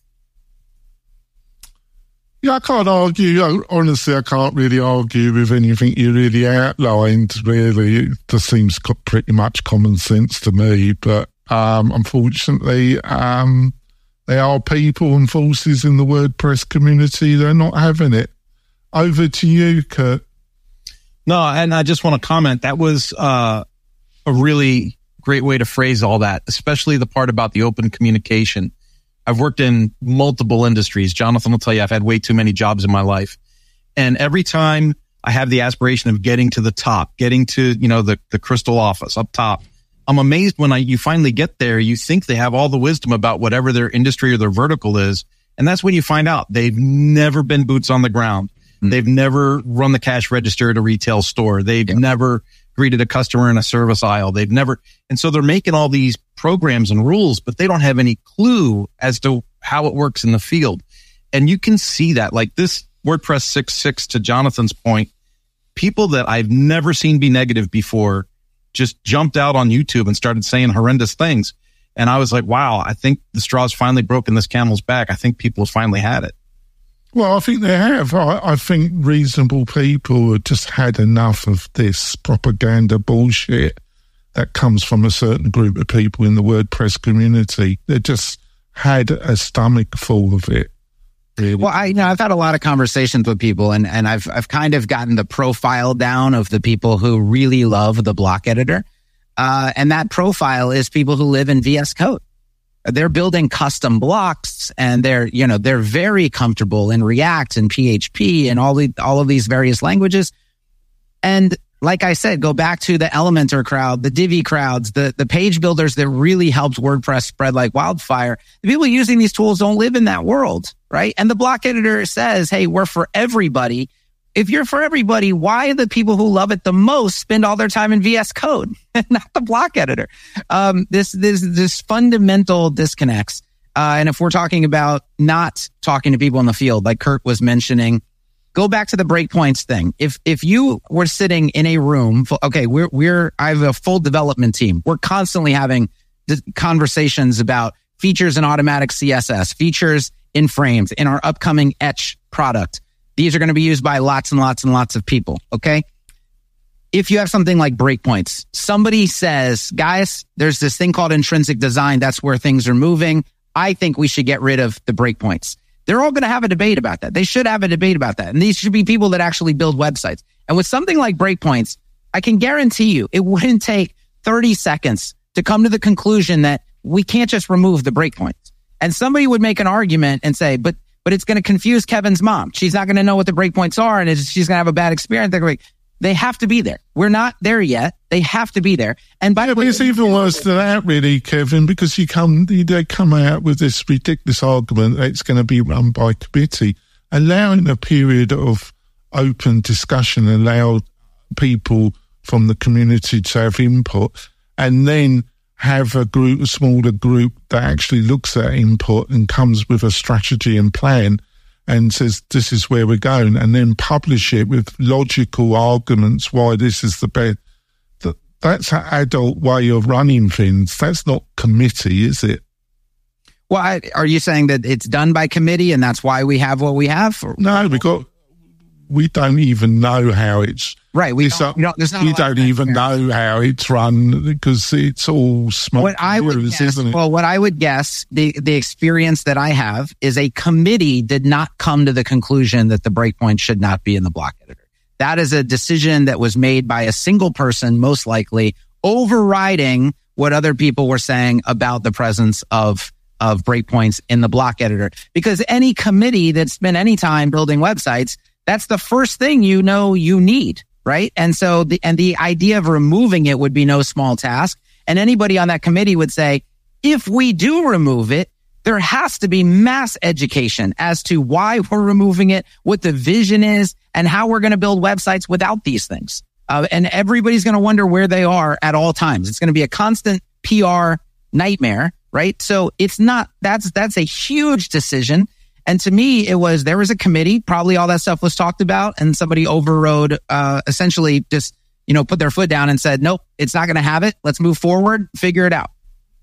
Yeah, I can't argue. Honestly, I can't really argue with anything you really outlined, really. It just seems pretty much common sense to me. But um, unfortunately, um, there are people and forces in the WordPress community that are not having it. Over to you, Kurt. No, and I just want to comment. That was uh, a really great way to phrase all that, especially the part about the open communication. I've worked in multiple industries. Jonathan will tell you I've had way too many jobs in my life. And every time I have the aspiration of getting to the top, getting to, you know, the, the crystal office up top, I'm amazed when I, you finally get there, you think they have all the wisdom about whatever their industry or their vertical is. And that's when you find out they've never been boots on the ground. Mm-hmm. They've never run the cash register at a retail store. They've yeah. never greeted a customer in a service aisle. They've never, and so they're making all these programs and rules, but they don't have any clue as to how it works in the field. And you can see that, like this WordPress six point six, to Jonathan's point, people that I've never seen be negative before just jumped out on YouTube and started saying horrendous things. And I was like, wow, I think the straw's finally broken this camel's back. I think people have finally had it. Well, I think they have. I, I think reasonable people have just had enough of this propaganda bullshit that comes from a certain group of people in the WordPress community. They just had a stomach full of it. Really. Well, I, you know, I've had a lot of conversations with people, and, and I've, I've kind of gotten the profile down of the people who really love the block editor. Uh, and that profile is people who live in V S Code. They're building custom blocks, and they're, you know, they're very comfortable in React and P H P and all the, all of these various languages. And like I said, go back to the Elementor crowd, the Divi crowds, the, the page builders that really helped WordPress spread like wildfire. The people using these tools don't live in that world, right? And the block editor says, hey, we're for everybody. If you're for everybody, why the people who love it the most spend all their time in V S Code, not the block editor? Um, this, this, this fundamental disconnects. Uh, and if we're talking about not talking to people in the field, like Kurt was mentioning, go back to the breakpoints thing. If, if you were sitting in a room, okay, we're, we're, I have a full development team. We're constantly having conversations about features in automatic C S S, features in frames, in our upcoming Etch product. These are going to be used by lots and lots and lots of people, okay? If you have something like breakpoints, somebody says, guys, there's this thing called intrinsic design. That's where things are moving. I think we should get rid of the breakpoints. They're all going to have a debate about that. They should have a debate about that. And these should be people that actually build websites. And with something like breakpoints, I can guarantee you it wouldn't take thirty seconds to come to the conclusion that we can't just remove the breakpoints. And somebody would make an argument and say, but But it's going to confuse Kevin's mom. She's not going to know what the breakpoints are, and it's, she's going to have a bad experience. They're like, they have to be there. We're not there yet. They have to be there. And by yeah, the way, it's even worse than that, really, Kevin, because you come, they come out with this ridiculous argument that it's going to be run by committee, allowing a period of open discussion, allow people from the community to have input, and then have a group, a smaller group that actually looks at input and comes with a strategy and plan and says, this is where we're going, and then publish it with logical arguments why this is the best. That's an adult way of running things. That's not committee, is it? Well, I, are you saying that it's done by committee and that's why we have what we have? Or? No, because we don't even know how it's right. We don't, we don't, we don't even know how it's run because it's all smoke. What I would mirrors, guess, isn't it? well, what I would guess, the the experience that I have is a committee did not come to the conclusion that the breakpoint should not be in the block editor. That is a decision that was made by a single person, most likely overriding what other people were saying about the presence of of breakpoints in the block editor. Because any committee that spent any time building websites, that's the first thing you know you need, right? And so the, and the idea of removing it would be no small task. And anybody on that committee would say, if we do remove it, there has to be mass education as to why we're removing it, what the vision is, and how we're going to build websites without these things. Uh, and everybody's going to wonder where they are at all times. It's going to be a constant P R nightmare, right? So it's not, that's, that's a huge decision. And to me, it was, there was a committee, probably all that stuff was talked about, and somebody overrode, uh, essentially just, you know, put their foot down and said, nope, it's not going to have it. Let's move forward, figure it out.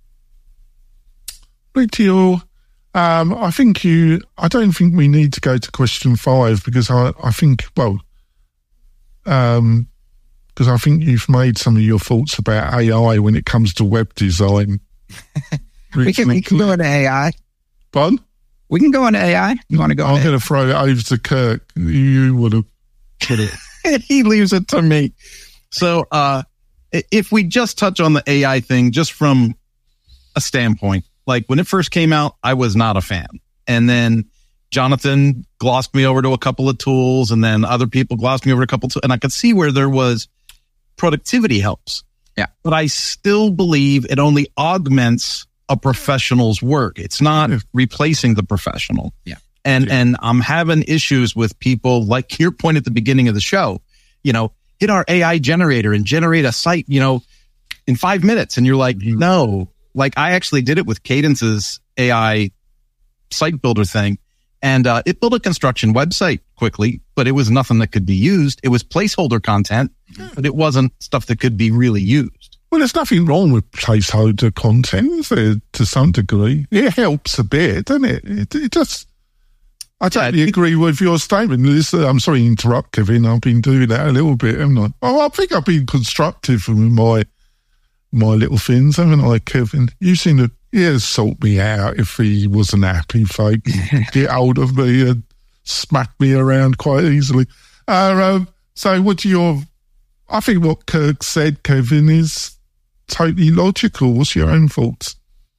Thank you. Um, I think you, I don't think we need to go to question five because I, I think, well, um, because I think you've made some of your thoughts about A I when it comes to web design. we, can, we can go into A I. Pardon? We can go into A I. You want to go? I'm going to throw it over to Kirk. You would have put it. He leaves it to me. So, uh, if we just touch on the A I thing, just from a standpoint, Like when it first came out, I was not a fan. And then Jonathan glossed me over to a couple of tools, and then other people glossed me over to a couple of tools, and I could see where there was productivity helps. Yeah. But I still believe it only augments a professional's work. It's not yeah. replacing the professional. Yeah. And, yeah. and I'm having issues with people like your point at the beginning of the show, you know, hit our A I generator and generate a site, you know, in five minutes. And you're like, no, like I actually did it with Cadence's A I site builder thing. And uh, it built a construction website quickly, but it was nothing that could be used. It was placeholder content, but it wasn't stuff that could be really used. Well, there's nothing wrong with placeholder content, is there, to some degree? It helps a bit, doesn't it? It, it just... I totally yeah, agree with your statement. Listen, I'm sorry to interrupt, Kevin. I've been doing that a little bit, haven't I? Oh, I think I've been constructive with my my little things, haven't I, Kevin? You seem to yeah, sort me out if he wasn't happy, folks. Get hold of me and smack me around quite easily. Uh, um, so what's your... I think what Kirk said, Kevin, is totally logical. What's your own thoughts?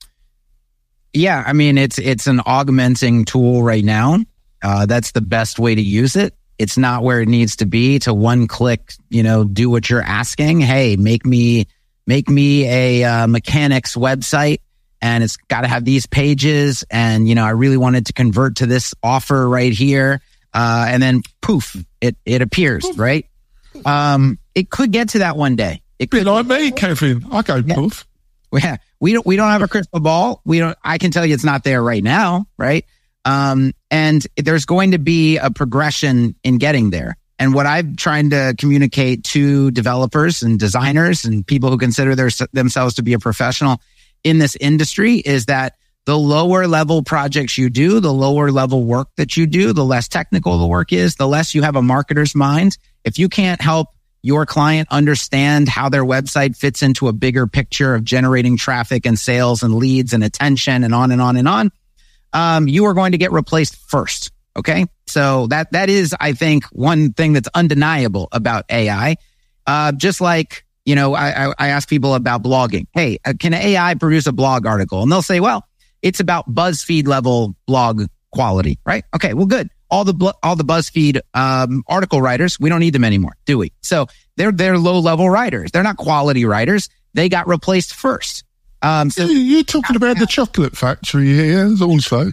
Yeah, I mean, it's it's an augmenting tool right now. Uh, that's the best way to use it. It's not where it needs to be to one click, you know, do what you're asking. Hey, make me make me a uh, mechanics website, and it's got to have these pages. And, you know, I really wanted to convert to this offer right here. Uh, and then poof, it, it appears, right? Um, it could get to that one day. It could be like me, Kevin. I go yeah. poof. Yeah, we don't we don't have a crystal ball. We don't. I can tell you it's not there right now, right? Um, and there's going to be a progression in getting there. And what I'm trying to communicate to developers and designers and people who consider their, themselves to be a professional in this industry is that the lower level projects you do, the lower level work that you do, the less technical the work is, the less you have a marketer's mind. If you can't help your client understand how their website fits into a bigger picture of generating traffic and sales and leads and attention and on and on and on, um, you are going to get replaced first. Okay. So that, that is, I think, one thing that's undeniable about A I. Uh, just like, you know, I, I, I ask people about blogging. Hey, uh, can A I produce a blog article? And they'll say, well, it's about BuzzFeed level blog quality, right? Okay. Well, good. All the, all the BuzzFeed, um, article writers, we don't need them anymore, do we? So they're, they're low level writers. They're not quality writers. They got replaced first. Um, so you're talking about the chocolate factory here also.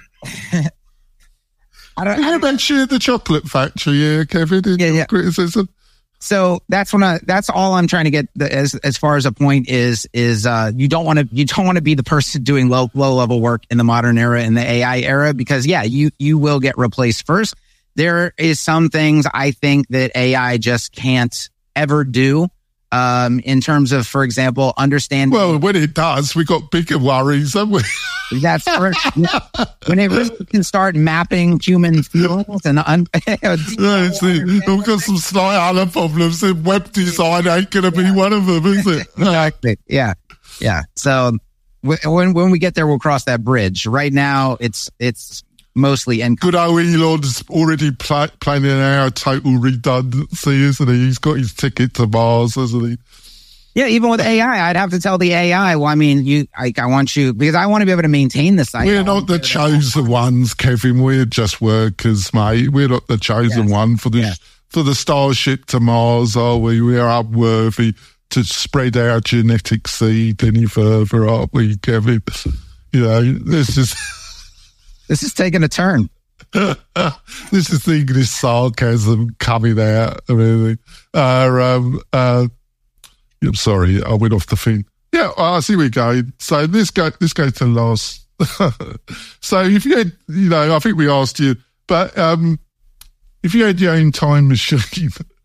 I don't, you mentioned the chocolate factory here, Kevin, in yeah, your yeah. criticism. So that's when I, that's all I'm trying to get the, as, as far as a point is, is, uh, you don't want to, you don't want to be the person doing low, low level work in the modern era, in the A I era, because yeah, you, you will get replaced first. There is some things I think that A I just can't ever do. Um, in terms of, for example, understanding. Well, when it does, we got bigger worries, haven't we? That's first, yeah. When it really can start mapping human feelings and un- yeah, see, we've got some slight other problems, and web design ain't going to be one of them, is it? Exactly. Yeah, yeah. So when when we get there, we'll cross that bridge. Right now, it's it's mostly and good old Elon's already pl- planning our total redundancy, isn't he? He's got his ticket to Mars, hasn't he? Yeah, even with A I, I'd have to tell the A I, well, I mean, you, I, I want you, because I want to be able to maintain the site. We're not the chosen ones, Kevin. We're just workers, mate. We're not the chosen yes. one for the yes. for the Starship to Mars, are we? We are unworthy to spread our genetic seed any further, aren't we, Kevin? You know, this is... This is taking a turn. This is the English sarcasm coming out. I mean, uh, um, uh, I'm sorry, I went off the thing. Yeah, I see where you're going. So this go, this goes to last. So if you had, you know, I think we asked you, but um, if you had your own time machine,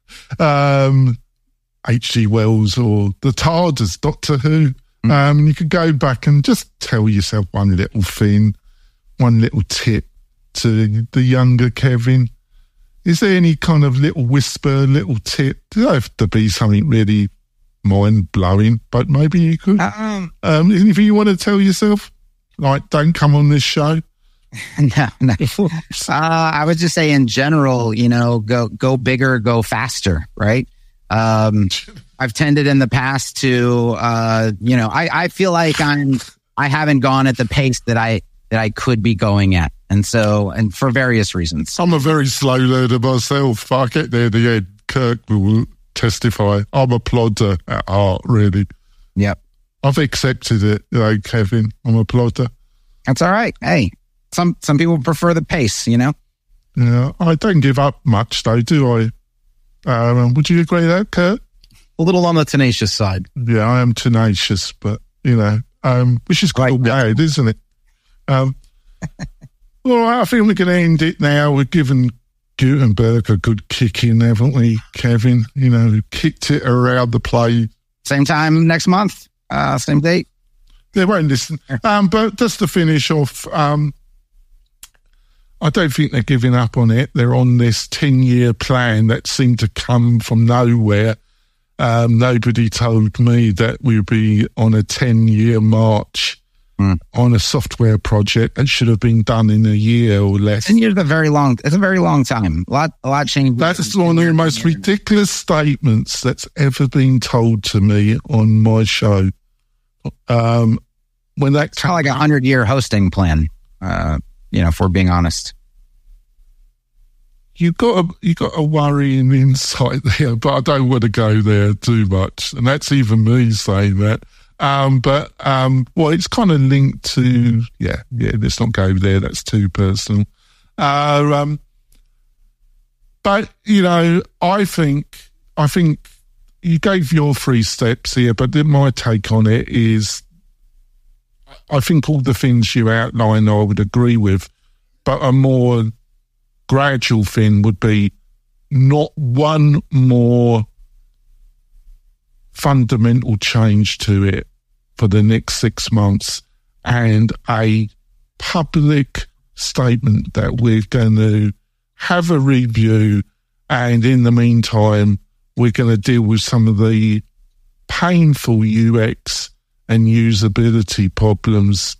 um, H G Wells or the TARDIS, Doctor Who, mm. um, you could go back and just tell yourself one little thing, one little tip to the younger Kevin. Is there any kind of little whisper, little tip? Does it have to be something really mind-blowing, but maybe you could. Um, um, anything you want to tell yourself? Like, don't come on this show? No, no. Uh, I would just say in general, you know, go go bigger, go faster, right? Um, I've tended in the past to, uh, you know, I, I feel like I'm I haven't gone at the pace that I that I could be going at. And so, and for various reasons. I'm a very slow learner myself. I get there at the end. Kirk will testify. I'm a plodder at heart, really. Yep. I've accepted it, you know, Kevin. I'm a plodder. That's all right. Hey, some some people prefer the pace, you know? Yeah, I don't give up much, though, do I? Um, would you agree with that, Kurt? A little on the tenacious side. Yeah, I am tenacious, but, you know, um, which is quite bad, isn't it? Um, all right, I think we're going to end it now. We've given Gutenberg a good kicking, haven't we, Kevin? You know, we kicked it around the play. Same time next month, uh, same date. They won't listen. Um, but just to finish off, um, I don't think they're giving up on it. They're on this ten-year plan that seemed to come from nowhere. Um, nobody told me that we'd be on a ten-year march mm. on a software project that should have been done in a year or less. Ten years is a very long. It's a very long time. A lot, a lot changed. That's one of the most ridiculous statements that's ever been told to me on my show. Um, when that it's kind of like a hundred-year hosting plan. Uh, you know, if we're being honest. You got a you got a worrying insight there, but I don't want to go there too much, and that's even me saying that. Um, but um, well, it's kind of linked to yeah, yeah. Let's not go there. That's too personal. Uh, um, but you know, I think I think you gave your three steps here, but then my take on it is, I think all the things you outline I would agree with, but a more gradual thing would be not one more fundamental change to it for the next six months and a public statement that we're going to have a review, and in the meantime we're going to deal with some of the painful U X and usability problems.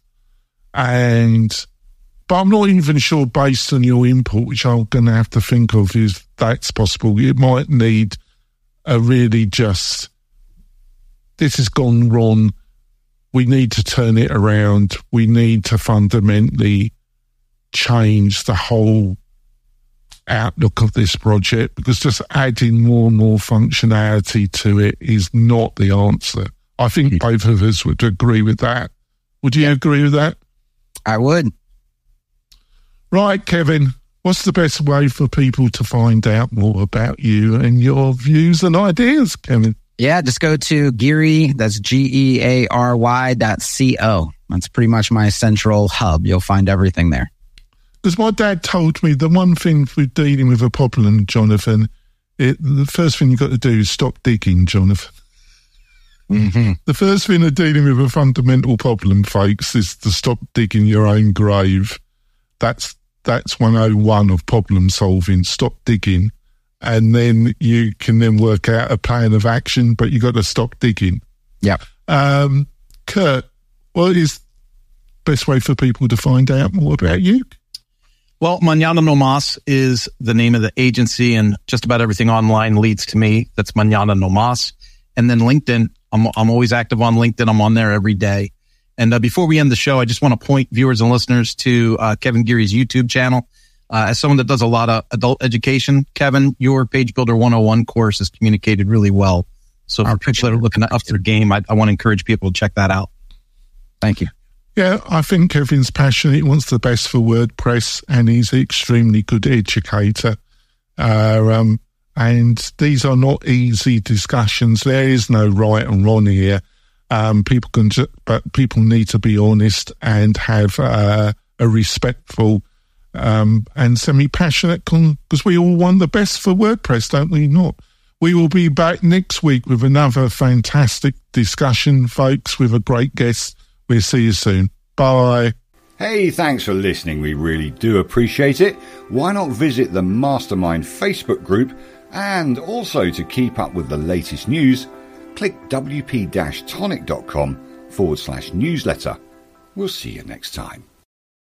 And but I'm not even sure, based on your input, which I'm going to have to think of, if that's possible. It might need a really just, this has gone wrong, we need to turn it around, we need to fundamentally change the whole outlook of this project, because just adding more and more functionality to it is not the answer. I think both of us would agree with that. Would you agree with that? I would. Right, Kevin, what's the best way for people to find out more about you and your views and ideas, Kevin? Yeah, just go to Geary, that's G E A R Y dot C O. That's pretty much my central hub. You'll find everything there. Because my dad told me the one thing for dealing with a problem, Jonathan, it, the first thing you've got to do is stop digging, Jonathan. Mm-hmm. The first thing of dealing with a fundamental problem, folks, is to stop digging your own grave. That's that's one oh one of problem solving. Stop digging, and then you can then work out a plan of action. But you got to stop digging. Yeah. Um, Kurt, what is the best way for people to find out more about you? Well, Mañana No Mas is the name of the agency, and just about everything online leads to me. That's Mañana No Mas. And then LinkedIn, I'm I'm always active on LinkedIn. I'm on there every day. And uh, before we end the show, I just want to point viewers and listeners to uh, Kevin Geary's YouTube channel. Uh, as someone that does a lot of adult education, Kevin, your Page Builder one oh one course is communicated really well. So for people that are looking to up their game, I, I want to encourage people to check that out. Thank you. Yeah, I think Kevin's passionate. He wants the best for WordPress, and he's an extremely good educator. Uh, um, and these are not easy discussions. There is no right and wrong here. Um, people can, ju- but people need to be honest and have uh, a respectful um, and semi-passionate, con- because we all want the best for WordPress, don't we? Not. We will be back next week with another fantastic discussion, folks, with a great guest. We'll see you soon. Bye. Hey, thanks for listening. We really do appreciate it. Why not visit the Mastermind Facebook group? And also, to keep up with the latest news, click wp-tonic.com forward slash newsletter. We'll see you next time.